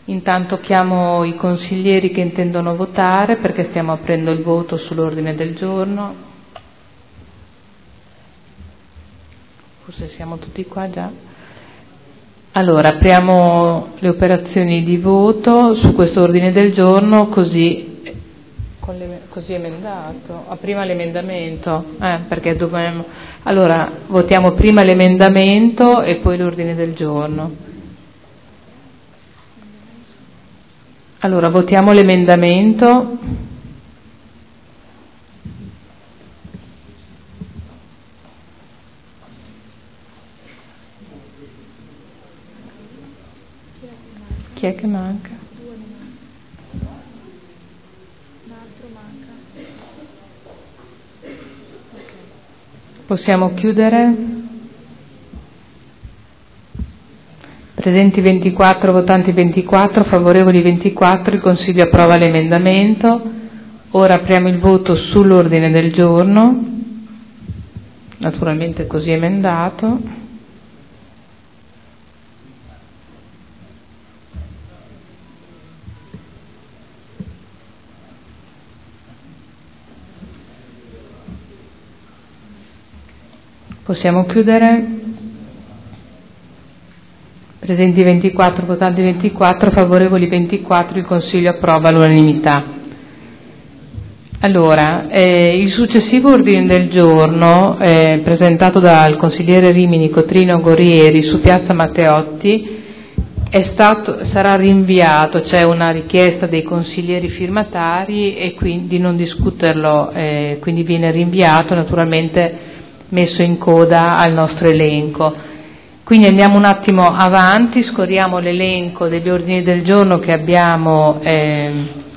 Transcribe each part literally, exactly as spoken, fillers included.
Intanto chiamo i consiglieri che intendono votare, perché stiamo aprendo il voto sull'ordine del giorno. Forse siamo tutti qua già. Allora, apriamo le operazioni di voto su questo ordine del giorno così, con le, così emendato. Ah, prima l'emendamento, eh, perché dobbiamo. Allora, votiamo prima l'emendamento e poi l'ordine del giorno. Allora, votiamo l'emendamento. Chi è che manca? Possiamo chiudere? Presenti ventiquattro, votanti ventiquattro, favorevoli ventiquattro, il Consiglio approva l'emendamento. Ora apriamo il voto sull'ordine del giorno, naturalmente così emendato. Possiamo chiudere? Presenti ventiquattro, votanti ventiquattro, favorevoli ventiquattro, il Consiglio approva all'unanimità. Allora, eh, il successivo ordine del giorno, eh, presentato dal consigliere Rimini, Cotrino, Gorieri su Piazza Matteotti, è stato, sarà rinviato, c'è una richiesta dei consiglieri firmatari e quindi non discuterlo, eh, quindi viene rinviato, naturalmente messo in coda al nostro elenco. Quindi andiamo un attimo avanti, scorriamo l'elenco degli ordini del giorno che abbiamo, eh,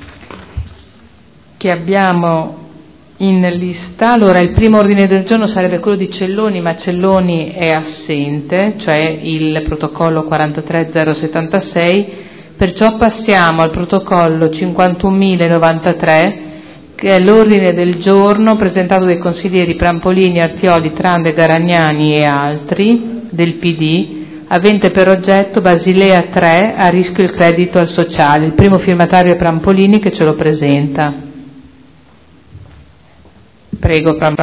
che abbiamo in lista. Allora, il primo ordine del giorno sarebbe quello di Celloni, ma Celloni è assente, cioè il protocollo quarantatré zero settantasei, perciò passiamo al protocollo cinquantunomilanovantatré, che è l'ordine del giorno presentato dai consiglieri Prampolini, Artioli, Trande, Garagnani e altri del P D, avente per oggetto Basilea tre, a rischio il credito al sociale. Il primo firmatario è Prampolini, che ce lo presenta. Prego, Prampolini.